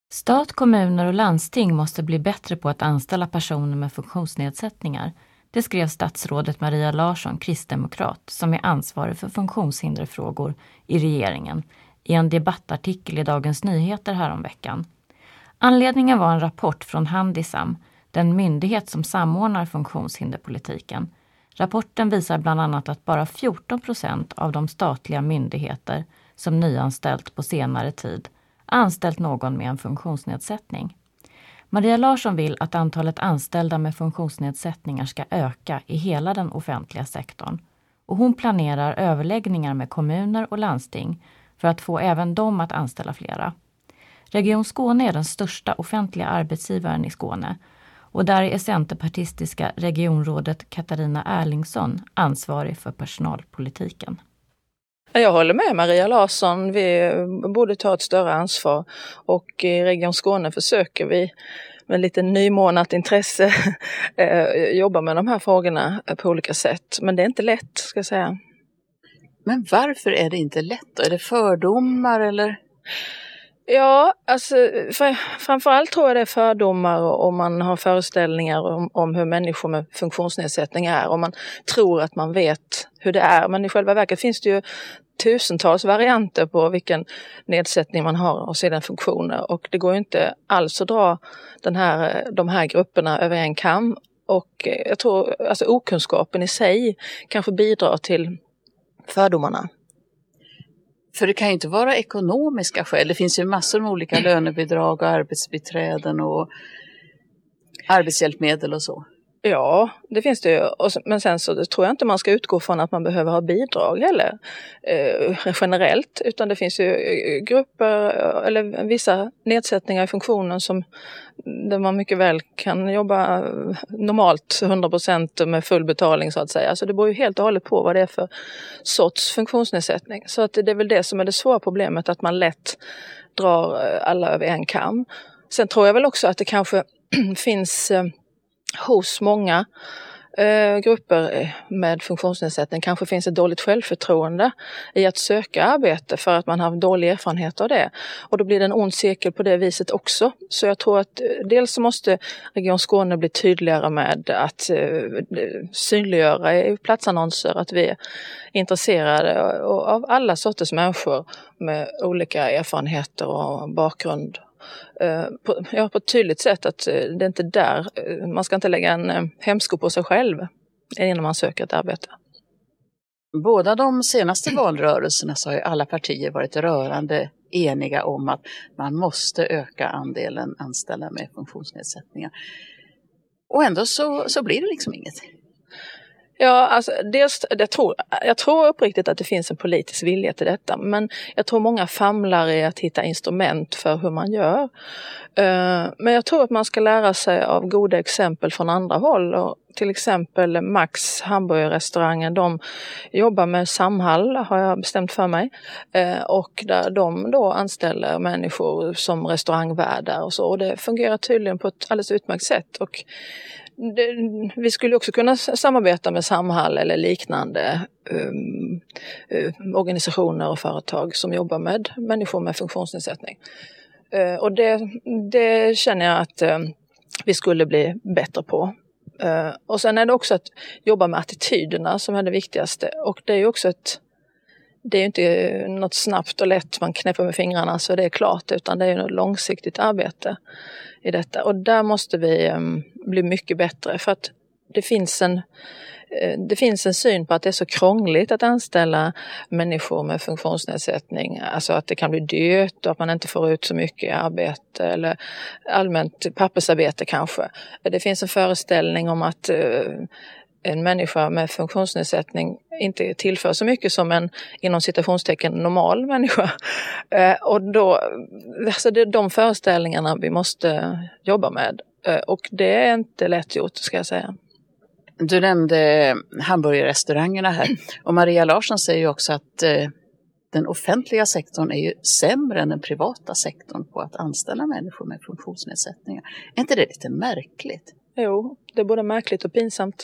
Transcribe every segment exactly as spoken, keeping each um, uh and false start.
Stat, kommuner och landsting måste bli bättre på att anställa personer med funktionsnedsättningar. Det skrev statsrådet Maria Larsson, kristdemokrat, som är ansvarig för funktionshinderfrågor i regeringen, i en debattartikel i Dagens Nyheter häromveckan. Anledningen var en rapport från Handisam, den myndighet som samordnar funktionshinderpolitiken. Rapporten visar bland annat att bara fjorton procent av de statliga myndigheter som nyanställt på senare tid anställt någon med en funktionsnedsättning. Maria Larsson vill att antalet anställda med funktionsnedsättningar ska öka i hela den offentliga sektorn. Och hon planerar överläggningar med kommuner och landsting för att få även dem att anställa flera. Region Skåne är den största offentliga arbetsgivaren i Skåne. Och där är centerpartistiska regionrådet Katarina Erlingsson ansvarig för personalpolitiken. Jag håller med Maria Larsson, vi borde ta ett större ansvar och i Region Skåne försöker vi med lite nymånat intresse jobba med de här frågorna på olika sätt. Men det är inte lätt, ska jag säga. Men varför är det inte lätt då? Är det fördomar eller? Ja, alltså för, framförallt tror jag det är fördomar och man har föreställningar om, om hur människor med funktionsnedsättning är och man tror att man vet hur det är. Men i själva verket finns det ju tusentals varianter på vilken nedsättning man har och sina funktioner och det går ju inte alls att dra den här, de här grupperna över en kam. Och jag tror alltså okunskapen i sig kanske bidrar till fördomarna. För det kan ju inte vara ekonomiska skäl. Det finns ju massor med olika lönebidrag och arbetsbiträden och arbetshjälpmedel och så. Ja, det finns det ju. Men sen så tror jag inte man ska utgå från att man behöver ha bidrag heller eh, generellt. Utan det finns ju grupper eller vissa nedsättningar i funktionen som där man mycket väl kan jobba normalt hundra procent med full betalning så att säga. Så det beror ju helt och hållet på vad det är för sorts funktionsnedsättning. Så att det är väl det som är det svåra problemet, att man lätt drar alla över en kam. Sen tror jag väl också att det kanske finns hos många eh, grupper med funktionsnedsättning kanske finns ett dåligt självförtroende i att söka arbete för att man har dålig erfarenhet av det. Och då blir det en ond cirkel på det viset också. Så jag tror att dels så måste Region Skåne bli tydligare med att eh, synliggöra i platsannonser att vi är intresserade av alla sorters människor med olika erfarenheter och bakgrund. På, ja, på ett tydligt sätt att det är inte där, man ska inte lägga en hämsko på sig själv innan man söker ett arbete. Båda de senaste valrörelserna så har ju alla partier varit rörande eniga om att man måste öka andelen anställda med funktionsnedsättningar. Och ändå så, så blir det liksom inget. Ja, alltså dels, jag, tror, jag tror uppriktigt att det finns en politisk vilja till detta, men jag tror många famlar i att hitta instrument för hur man gör. Men jag tror att man ska lära sig av goda exempel från andra håll. Och till exempel Max hamburgerrestaurangen, de jobbar med Samhall har jag bestämt för mig. Och där de då anställer människor som restaurangvärdar och så. Och det fungerar tydligen på ett alldeles utmärkt sätt. Och det, vi skulle också kunna samarbeta med Samhall eller liknande um, um, organisationer och företag som jobbar med människor med funktionsnedsättning. Uh, och det, det känner jag att uh, vi skulle bli bättre på. Uh, och sen är det också att jobba med attityderna som är det viktigaste. Och det är ju också ett, det är ju inte något snabbt och lätt man knäpper med fingrarna så det är klart, utan det är ju ett långsiktigt arbete i detta. Och där måste vi um, bli mycket bättre, för att det finns en det finns en syn på att det är så krångligt att anställa människor med funktionsnedsättning. Alltså att det kan bli dyrt och att man inte får ut så mycket arbete eller allmänt pappersarbete kanske. Det finns en föreställning om att en människa med funktionsnedsättning inte tillför så mycket som en inom citationstecken normal människa. Och då, alltså det är de föreställningarna vi måste jobba med. Och det är inte lätt gjort, ska jag säga. Du nämnde hamburgerrestaurangerna här. Och Maria Larsson säger ju också att eh, den offentliga sektorn är ju sämre än den privata sektorn på att anställa människor med funktionsnedsättningar. Är inte det lite märkligt? Jo, det är både märkligt och pinsamt.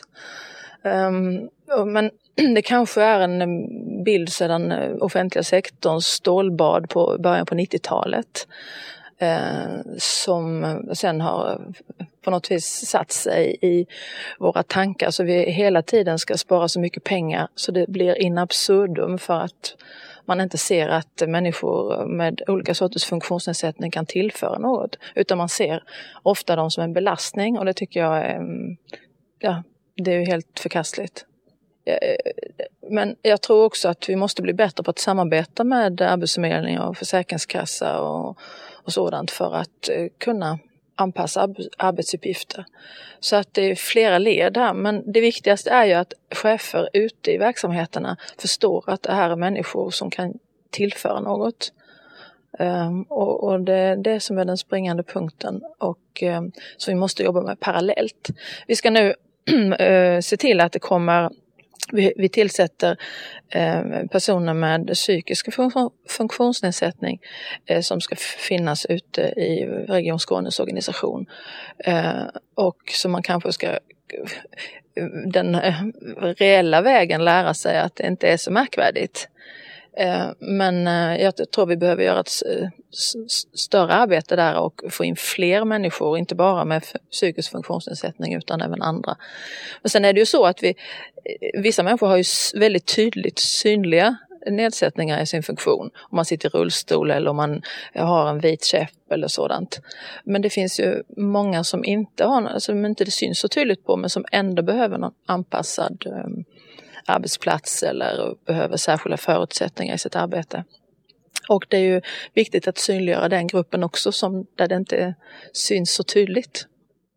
Um, men det kanske är en bild sedan offentliga sektorns stålbad på början på nittiotalet. eh, som sen har på något vis satt sig i våra tankar, så vi hela tiden ska spara så mycket pengar så det blir in absurdum, för att man inte ser att människor med olika sorters funktionsnedsättning kan tillföra något, utan man ser ofta dem som en belastning, och det tycker jag är, ja, det är ju helt förkastligt. Men jag tror också att vi måste bli bättre på att samarbeta med Arbetsförmedling och Försäkringskassa och, och sådant för att kunna anpassa arbetsuppgifter. Så att det är flera led här, men det viktigaste är ju att chefer ute i verksamheterna förstår att det här är människor som kan tillföra något. Um, och, och det är det som är den springande punkten, och um, så vi måste jobba med parallellt. Vi ska nu uh, se till att det kommer, vi, vi tillsätter uh, personer med psykisk fun- funktionsnedsättning uh, som ska finnas ute i Region Skånes organisation, uh, och så man kanske ska den uh, reella vägen lära sig att det inte är så märkvärdigt. Men jag tror vi behöver göra ett större arbete där och få in fler människor, inte bara med psykisk funktionsnedsättning utan även andra. Men sen är det ju så att vi, vissa människor har ju väldigt tydligt synliga nedsättningar i sin funktion. Om man sitter i rullstol eller om man har en vit käpp eller sådant. Men det finns ju många som inte har, som inte det syns så tydligt på, men som ändå behöver någon anpassad arbetsplats eller behöver särskilda förutsättningar i sitt arbete. Och det är ju viktigt att synliggöra den gruppen också, som där det inte syns så tydligt.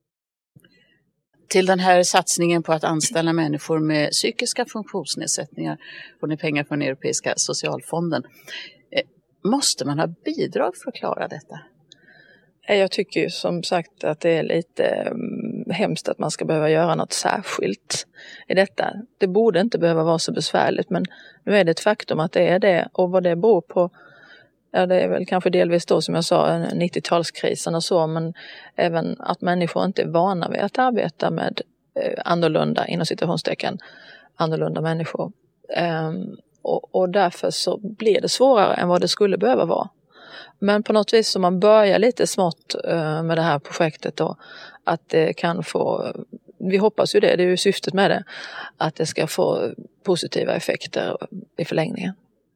Till den här satsningen på att anställa människor med psykiska funktionsnedsättningar får ni pengar från Europeiska socialfonden. Måste man ha bidrag för att klara detta? Jag tycker ju som sagt att det är lite hemskt att man ska behöva göra något särskilt i detta. Det borde inte behöva vara så besvärligt, men nu är det ett faktum att det är det, och vad det beror på, ja, det är väl kanske delvis då som jag sa nittiotalskrisen och så, men även att människor inte är vana vid att arbeta med eh, annorlunda, inom citationstecken, annorlunda människor. Um, och, och därför så blir det svårare än vad det skulle behöva vara. Men på något vis så man börjar lite smått uh, med det här projektet då, att det kan få, vi hoppas ju det, det är ju syftet med det, att det ska få positiva effekter i förlängningen.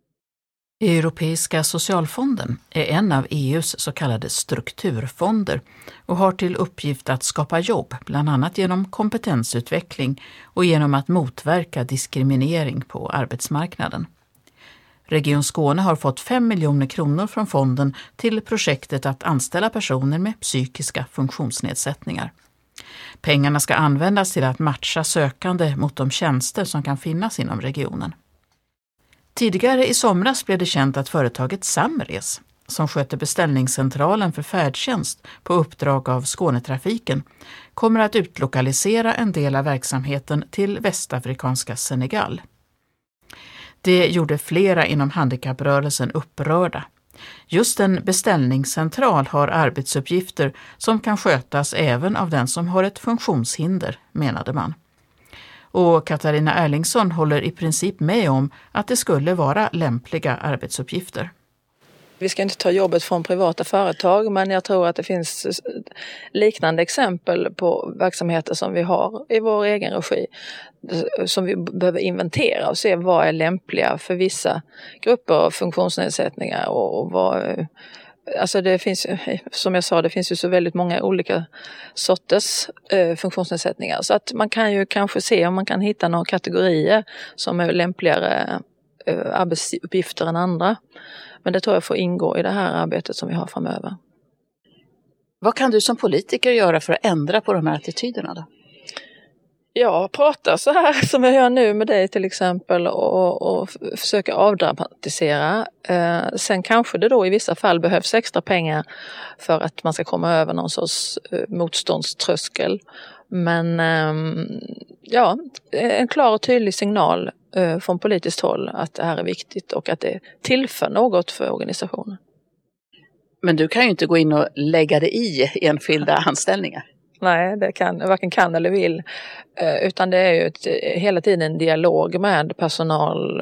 Europeiska socialfonden är en av E U:s så kallade strukturfonder och har till uppgift att skapa jobb, bland annat genom kompetensutveckling och genom att motverka diskriminering på arbetsmarknaden. Region Skåne har fått fem miljoner kronor från fonden till projektet att anställa personer med psykiska funktionsnedsättningar. Pengarna ska användas till att matcha sökande mot de tjänster som kan finnas inom regionen. Tidigare i somras blev det känt att företaget Samres, som sköter beställningscentralen för färdtjänst på uppdrag av Skånetrafiken, kommer att utlokalisera en del av verksamheten till västafrikanska Senegal. Det gjorde flera inom handikapprörelsen upprörda. Just en beställningscentral har arbetsuppgifter som kan skötas även av den som har ett funktionshinder, menade man. Och Katarina Erlingsson håller i princip med om att det skulle vara lämpliga arbetsuppgifter. Vi ska inte ta jobbet från privata företag, men jag tror att det finns liknande exempel på verksamheter som vi har i vår egen regi, som vi behöver inventera och se vad är lämpliga för vissa grupper av funktionsnedsättningar, och vad, alltså det finns, som jag sa, det finns ju så väldigt många olika sorters eh, funktionsnedsättningar, så att man kan ju kanske se om man kan hitta några kategorier som är lämpligare eh, arbetsuppgifter än andra. Men det tror jag får ingå i det här arbetet som vi har framöver. Vad kan du som politiker göra för att ändra på de här attityderna då? Ja, prata så här som jag gör nu med dig till exempel, och, och försöka avdramatisera. Eh, sen kanske det då i vissa fall behövs extra pengar för att man ska komma över någon sorts eh, motståndströskel. Men eh, ja, en klar och tydlig signal eh, från politiskt håll att det här är viktigt och att det tillför något för organisationen. Men du kan ju inte gå in och lägga det i enskilda anställningar. Nej, det kan, varken kan eller vill. Utan det är ju ett, hela tiden en dialog med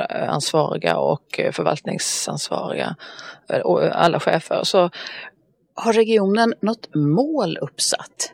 personalansvariga och förvaltningsansvariga och alla chefer. Så Har regionen något mål uppsatt?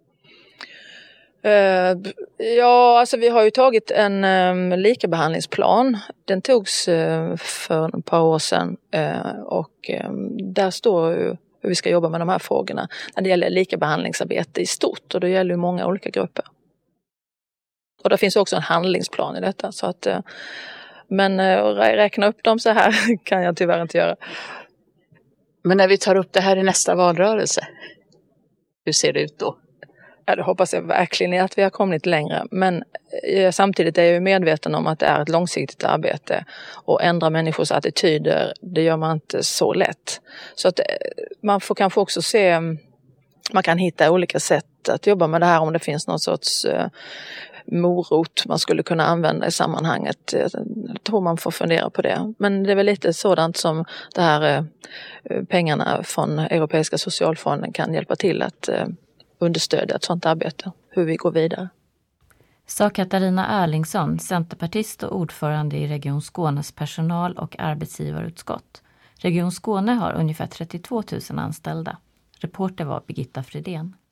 Uh, ja, alltså vi har ju tagit en um, likabehandlingsplan. Den togs uh, för ett par år sedan uh, och um, där står ju hur vi ska jobba med de här frågorna när det gäller likabehandlingsarbete i stort, och det gäller ju många olika grupper. Och det finns också en handlingsplan i detta, så att uh, men uh, räkna upp dem så här kan jag tyvärr inte göra. Men när vi tar upp det här i nästa valrörelse, hur ser det ut då? Ja, det hoppas jag verkligen att vi har kommit längre. Men eh, samtidigt är jag ju medveten om att det är ett långsiktigt arbete. Och ändra människors attityder, det gör man inte så lätt. Så att eh, man får kanske också se, man kan hitta olika sätt att jobba med det här, om det finns någon sorts eh, morot man skulle kunna använda i sammanhanget. Jag tror man får fundera på det. Men det är väl lite sådant som det här eh, pengarna från Europeiska socialfonden kan hjälpa till att eh, understödja ett sådant arbete, hur vi går vidare. Sa Katarina Erlingsson, centerpartist och ordförande i Region Skånes personal- och arbetsgivarutskott. Region Skåne har ungefär trettiotvå tusen anställda. Reporter var Birgitta Fridén.